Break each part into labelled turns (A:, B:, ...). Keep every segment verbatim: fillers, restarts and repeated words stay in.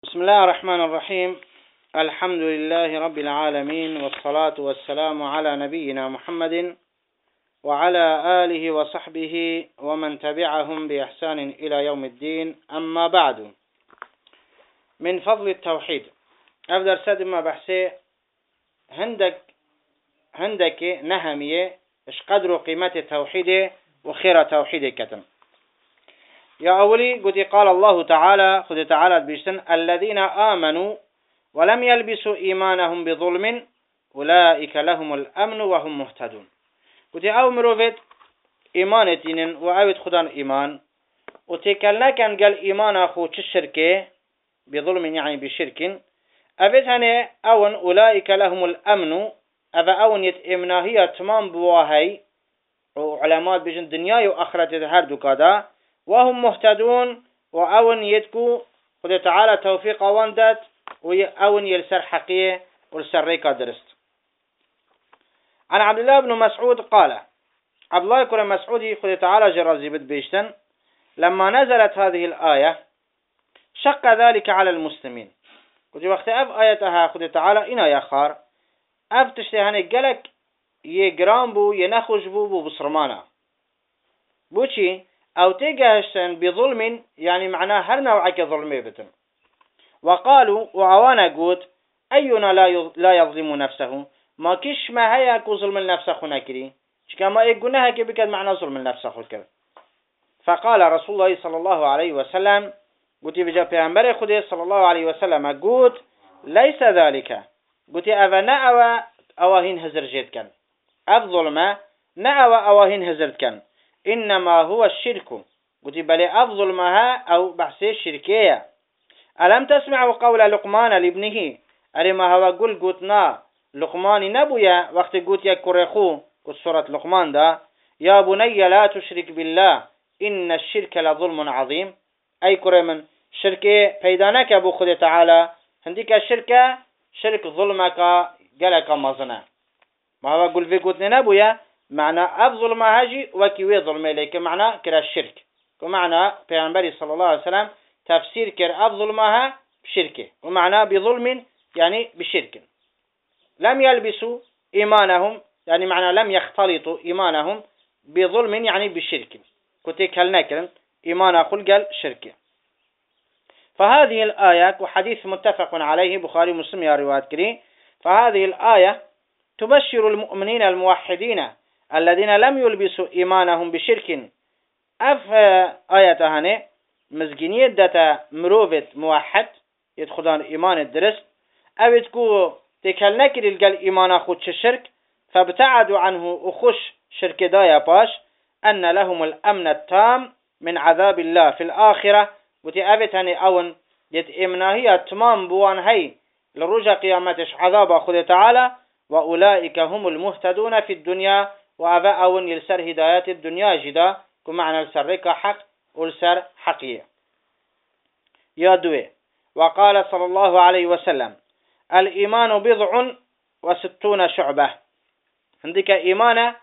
A: بسم الله الرحمن الرحيم. الحمد لله رب العالمين، والصلاة والسلام على نبينا محمد وعلى آله وصحبه ومن تبعهم بإحسان إلى يوم الدين. أما بعد، من فضل التوحيد أفضل سد ما بحثي هندك هندك نهمية إش قدر قيمة التوحيد وخير توحيد كتم. يا أولي قد قال الله تعالى خذ تعالى بيشتن الذين آمنوا ولم يلبسوا إيمانهم بظلم أولئك لهم الأمن وهم مهتدون. قد أمروا فيت إيمان دين وأوت خدان إيمان وتكلنا كان قال إيمان أخو الشركة بظلم يعني بشرك أبت هنا أون أولئك لهم الأمن أبا أون يتأمنا هي تمام بواهي وعلامات بجن دنيا وآخرة هردو كذا وهم مهتدون وأون يدكو خذ تعالى توفيق واندت وأون يلسر حقية ولسر ريكا درست. عن عبد الله بن مسعود قال عبد الله بن مسعود خذ تعالى جرازي بد بيشتن لما نزلت هذه الآية شق ذلك على المسلمين. قلت وقت أف آياتها خذ تعالى إنا يخار أف تشتهني قلق يجرام بو ينخش بو بو بصرمانا بوشي أو تجهشن بظلم يعني معناه هر نوعك ظلمي بتم. وقالوا وعوانا قوت أينا لا لا يظلم نفسه ما كش ما هي كو ظلم النفس خنا كري كما يقولناها كبكد معنى ظلم النفس خلك. فقال رسول الله صلى الله عليه وسلم قلت بجا پیغمبر خدا صلى الله عليه وسلم قلت ليس ذلك قلت أفا نأوى أواهين هزر جيد كان أف ظلمة نأوى أواهين هزرت كان إنما هو الشرك قلت بلي أفضل مها أو بحثي الشركية. ألم تسمعوا قول لقمان لابنه أرما هو قل قلتنا لقمان نبويا وقت قلت يا كريخو قلت سورة لقمان دا يا بني لا تشرك بالله إن الشرك لظلم عظيم. أي كريمن شركة بيدانك أبو خد تعالى هنديك الشركة شرك ظلمك قالك مظنة ما هو قل في قلت نبويا معنى أفضل ما هاجي وكيوي ظلم إليك معنى كرا الشرك ومعنى پیغمبر صلى الله عليه وسلم تفسير كر أفضل ماها بشركه ومعنى بظلم يعني بشرك. لم يلبسوا إيمانهم يعني معنى لم يختلطوا إيمانهم بظلم يعني بشرك. كنت كالنكرا إيمان خلق شركه. فهذه الآية وحديث متفق عليه بخاري مسلم يا روايات كري. فهذه الآية تبشر المؤمنين الموحدين الذين لم يلبسوا إيمانهم بشرك. أف آية هنا مزجينية داتا مروفت موحد يدخلون إيمان الدرس أو تكو تكلنكر الجل إيمان أخوش الشرك فابتعدوا عنه أخش شرك دايا باش أن لهم الأمن التام من عذاب الله في الآخرة. وتأبت هنا أون يتأمنا هي تمام بوان هي لرجع قيامتش عذاب أخذ تعالى وأولئك هم المهتدون في الدنيا وأبا أون يلسر هدايات الدنيا جدا كمعنى السرك حق والسر حقية. يدوي وقال صلى الله عليه وسلم الإيمان بضع وستون شعبة. عندك إيمان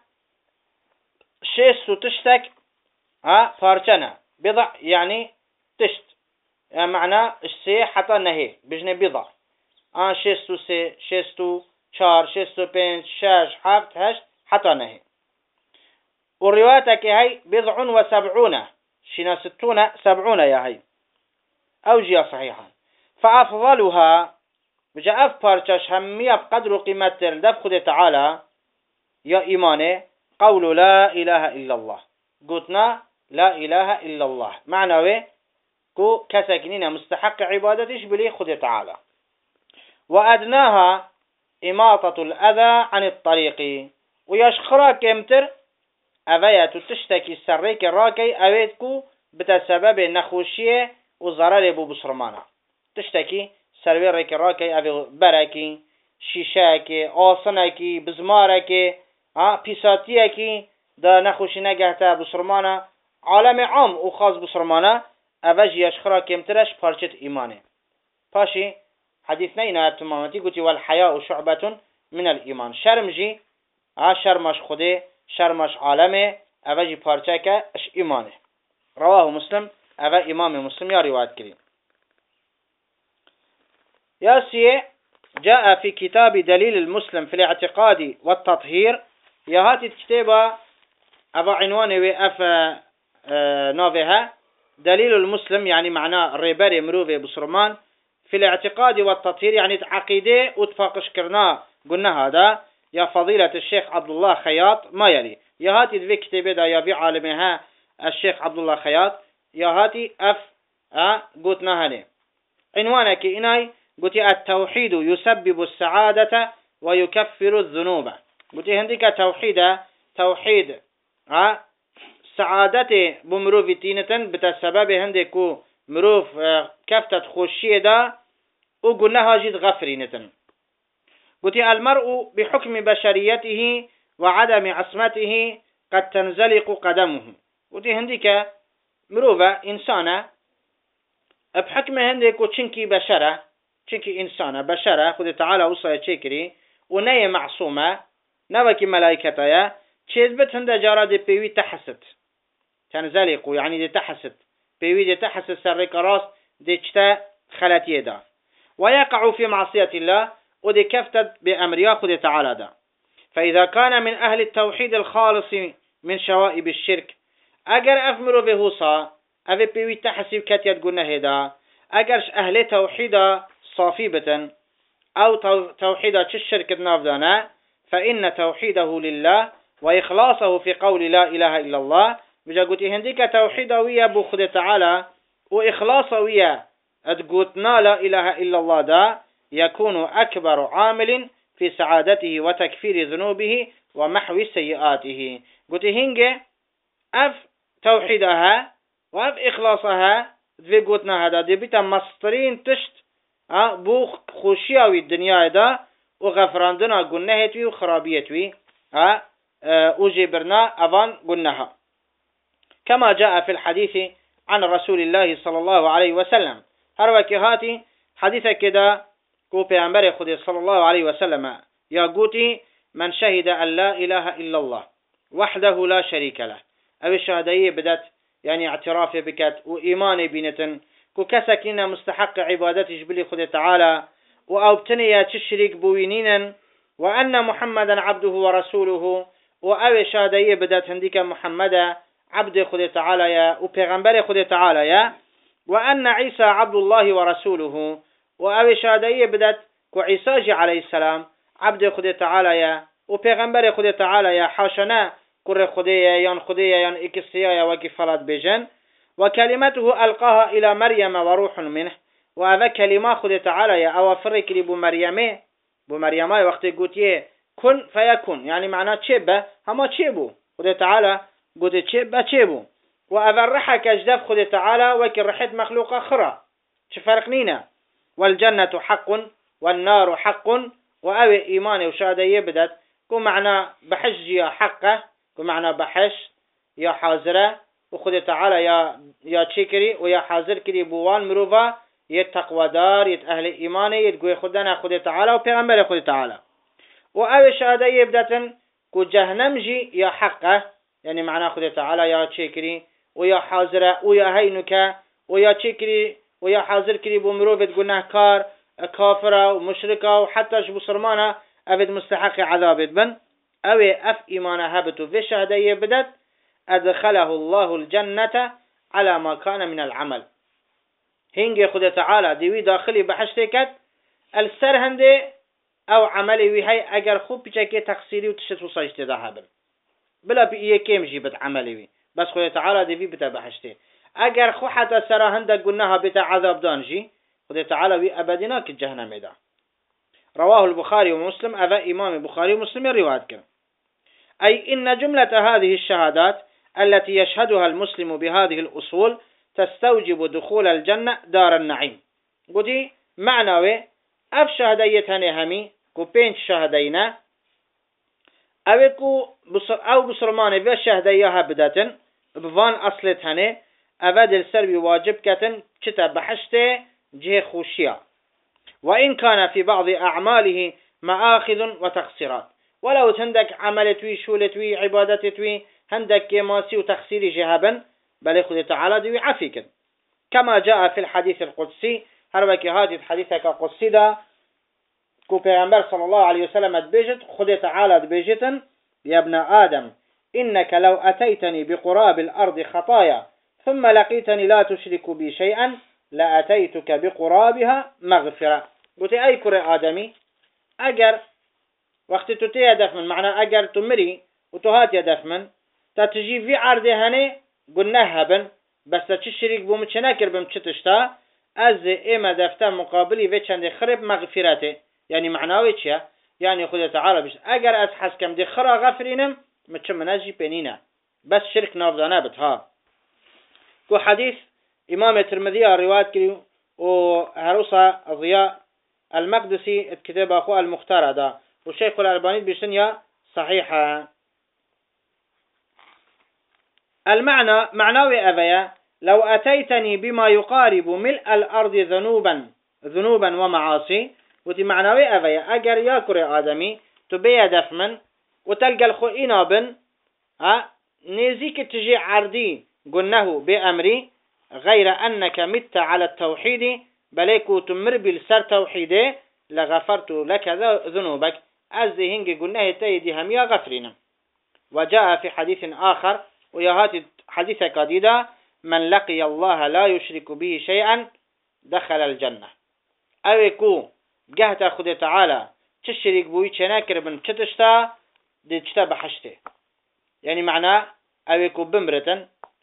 A: شيست تشتك ها فارجنا بضع يعني تشت يعني معنى السي حتى نهي بجنة بضع آن شيستو سي شيستو شار شيستو بين شاش حفت هشت حتى نهي. والرواياتك هي بضع وسبعون شنا ستون سبعون يا هي أوجية صحيحة. فأفضلها بجاء أفبارتش همية بقدر قيمة الدف خد تعالى يا إيماني قول لا إله إلا الله. قلتنا لا إله إلا الله معنى كو كسكنين مستحق عبادتش بلي خد تعالى. وأدناها إماطة الأذى عن الطريق ويشخرا كمتر أبيات تشتكي السريك الراكي أبيتكو بتسبب نخوشية وضرر بو بصرمانا تشتكي سريك الراكي أبي بركي شيشاكي آصنكي بزماركي ها بيساتيكي دا نخوشي نجهتا بصرمانا عالم عام وخاص بصرمانا أبجي يشخرا كمترش بارشت إيماني باشي حديثنا إنا تمامتي قلت والحياء شعبة من الإيمان. شرمجي ها شرمش خده شرمش عالمه أبجي بارشاك اش إيمانه. رواه مسلم أبا إمام مسلم يا رواية كريم. ياسي جاء في كتاب دليل المسلم في الاعتقاد والتطهير يا هاتي الكتابة أبا عنوانه وأف نوفيها دليل المسلم يعني معناه الريباري مروفي بسرمان في الاعتقاد والتطهير يعني عقيدة وتفاقش كرنا قلنا هذا يا فضيلة الشيخ عبد الله خياط ما يلي يا هاتي ذي كتابة دا يبي عالمها الشيخ عبد الله خياط يا هاتي أف أه قلتنا هني عنوانك إناي قلت التوحيد يسبب السعادة ويكفر الذنوب قلت هنديك توحيد توحيد أه سعادة بمروف تينة بتسبب هنديكو مروف أه كفتت خوشية دا وقلناها جد غفرينة قلت المرء بحكم بشريته وعدم عصمته قد تنزلق قدمه قلت هنديك مروفة إنسانة بحكم هنديكو تشنكي بشرة تشنكي إنسانة بشرة خذ تعالى وصايا تشكري ونية معصومة نوكي ملائكتها تشيزبت هندا جارة دي بيوي تحست تنزلق يعني دي تحست بيوي دي تحست سرق راس دي تشتا خلاتيه دا ويقع في معصية الله ودي كفتت بأمر خذ تعالى دا فإذا كان من أهل التوحيد الخالص من شوائب الشرك أجر أفمرو بهوصا أفي بيوي تحسب كتيت قلنا هيدا أجرش أهل توحيدا صافيبة أو توحيدا تشرك النافدانا فإن توحيده لله وإخلاصه في قول لا إله إلا الله بجا قلت هنديك توحيدا ويا بخد تعالى وإخلاصه ويا أتقوتنا لا إله إلا الله دا يكون أكبر عامل في سعادته وتكفير ذنوبه ومحو سيئاته قلت هنجي أف توحيدها وأف إخلاصها ذي قلتنا هذا دي بيتا مصطرين تشت أه بو خوشياوي الدنيا دا وغفراندنا قلناهتوي وخرابيتوي أه أجبرنا أفان قلناها كما جاء في الحديث عن رسول الله صلى الله عليه وسلم هروكي هاتي حديثة كده كو بيعنبري خدي صلى الله عليه وسلم يا قوتي من شهد أن لا إله إلا الله وحده لا شريك له أو الشهدية بدأت يعني اعتراف بكت وإيمان بينة كو كسكنا مستحق عبادته جبلي خدي تعالى وأوبتني تشريك بوينينا وأن محمدا عبده ورسوله وأو الشهدية بدأت هنديك محمدا عبد خدي تعالى يا وبيغمبر خدي تعالى يا وأن عيسى عبد الله ورسوله وأو الشهدية بدأت كو عيسى عليه السلام عبد خدي تعالى يا وبيغمبر خدي تعالى يا حاشنا كر خدية ين خدية ين إكسيا وكفلات بجن وكلمته ألقاها إلى مريم وروح منه وهذا كلمة خدي تعالى يا أو فرق لي بمريم بمريم وقت قلت كن فيكون يعني معناه تشبه هما تشبه خدي تعالى قلت تشبه تشبه وهذا رحك أجدف خدي تعالى وكل رحت مخلوق أخرى شفرقنينا والجنة حق والنار حق وأو إيمان وشهادة بدت كو معنى بحج يا حقه كو معنى بحش يا حاضره وخد تعالى يا يا تشكري ويا حاضر كري بوان مروفا يتقوى دار يت أهل إيمانه يتقوي خدنا خد تعالى وبيغمبر خد تعالى وأو شهادة يبدأ كو جهنم جي يا حقه يعني معنى خد تعالى يا تشكري ويا حاضره ويا هينك ويا تشكري ويا حاضر كري بمروفا تقولنا كار كافرة ومشركة وحتى جبو صرمانة أبد مستحق عذاب بن أو أف إيمان هبتو في الشهدية بدت أدخله الله الجنة على ما كان من العمل هنجي خد تعالى ديوي داخلي بحشتكت السرهندي أو عملي وهي أجر خوب بجاكي تقصيري وتشتو صاجت ذهبا بلا بإيه كيم جيبت عملي وي بس خد تعالى ديوي بتا بحشتي أجر خو حتى سرهنده قلناها بتا عذاب دانجي خد تعالى وي أبدناك الجهنم دا رواه البخاري ومسلم أبا إمام البخاري ومسلم الروايات كان أي إن جملة هذه الشهادات التي يشهدها المسلم بهذه الأصول تستوجب دخول الجنة دار النعيم قدي معنى أف شهديتها همي كو بين شهدينا أو كو بصر أو بصرمان في شهديها بداتا بفان أصلتها أبد السربي واجب كتن كتاب بحشته جه خوشيا وإن كان في بعض أعماله مآخذ وتقصيرات ولو تندك عملتوي شولتوي عبادتتوي هندك كماسي وتخسير جهابا بل خذ تعالى دوي عفيك كما جاء في الحديث القدسي هر وكي هاتي حديثك قصيدة كو پیغمبر صلى الله عليه وسلم تبجت خد تعالى تبجتن يا ابن آدم إنك لو أتيتني بقراب الأرض خطايا ثم لقيتني لا تشرك بي شيئا لأتيتك بقرابها مغفرة. قلت أي كرة آدمي أجر وقت تتي يدف من معنى أجر تمري وتهات يدف من تتجي في عرض هني قلنا هبن بس تشرك بمتشناكر بمتشتشتا از إما دفتا مقابلي في چند خرب مغفرته. يعني معناه چيا؟ يعني خدا تعالى بيش اگر از حس كم دي خرا غفرينم متش مناجي بينينا بس شرك نافدانا بتها. كو حديث امام الترمذي رواية كريو وهروسا ضياء المقدسي الكتاب اخو المختار هذا والشيخ الألباني بيشنيا صحيحة. المعنى معناوي أبيا لو أتيتني بما يقارب ملء الأرض ذنوبا ذنوبا ومعاصي وتي معناوي أفيا أجر يا كري آدمي تبيا دفمن وتلقى الخئينا بن ها نزيك تجي عردي قلناه بأمري غير أنك مت على التوحيد بليكو تمر بالسر توحيده لغفرت لك ذنوبك أزهنج قلناه تيدي هم يا غفرنا. وجاء في حديث آخر ويهات حديث قديدة من لقي الله لا يشرك به شيئا دخل الجنة. أويكو جهت خد تعالى تشرك بوي تشناكر بن تشتا دي تشتا بحشته. يعني معناه أويكو بمرتن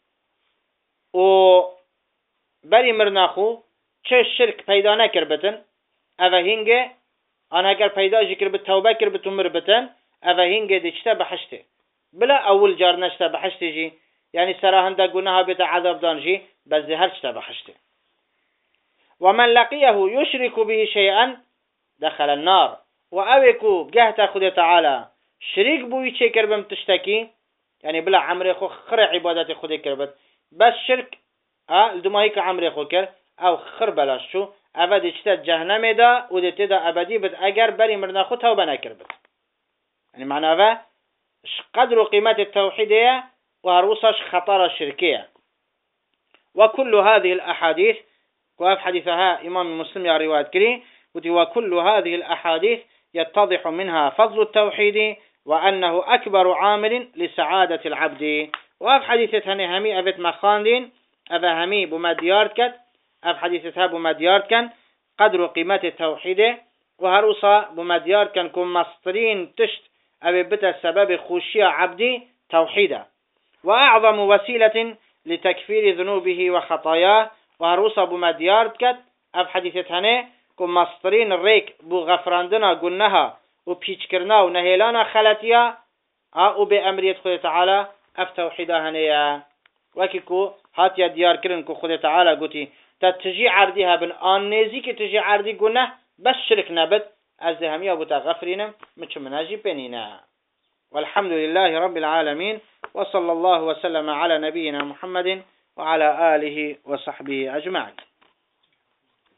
A: و بري مرناخو تش شرك پیدا نکر بتن اوه هنگه آن اگر پیدا جکر بت توبه کر بتمر بتن اوه هنگه دي تشتا بحشته بلا اول جار نشتا بحشته جي يعني سراهنده گناها بتا عذاب دانجي بس هر تشتا بحشته. ومن لقيه يشرك به شيئا دخل النار. وأويكو جهت خد تعالى شريك بوي تشكر بم تشتكي يعني بلا عمري خو خر عبادات خد كربت بس شرك اه الدماهيك عمري خو كر او خر بلاش شو ابد اشتا جهنم دا ودت دا ابدي بد اگر بري مرنا خو توبه نكربت. يعني معناه قدر قيمه التوحيديه وهروسش خطر الشركيه. وكل هذه الاحاديث وفي حديثها امام مسلم يا روايه كري وكل هذه الأحاديث يتضح منها فضل التوحيد وأنه أكبر عامل لسعادة العبد. وفي حديثتها همي أفت مخاندين أفا همي بمدياركت أف حديثتها بمدياركن قدر قيمة التوحيد وهروسا بمدياركن كم مصطرين تشت أبي بتا سبب خشية عبدي توحيدا وأعظم وسيلة لتكفير ذنوبه وخطاياه وهروسا بمدياركت أف حديثتها كم مصدرين الريك بو غفراندنا قلناها وبيش كرنا ونهيلانا خلتيا او بأمرية خود تعالى اف توحيدها هنيا وكيكو هاتيا ديار كرن كو خود تعالى قوتي تتجي عرديها بن آن نيزي كي تجي عردي قلناه بس شرك نبت ازدهمية بوتا غفرين مچو مناجي بنينا. والحمد لله رب العالمين وصلى الله وسلم على نبينا محمد وعلى آله وصحبه أجمعين.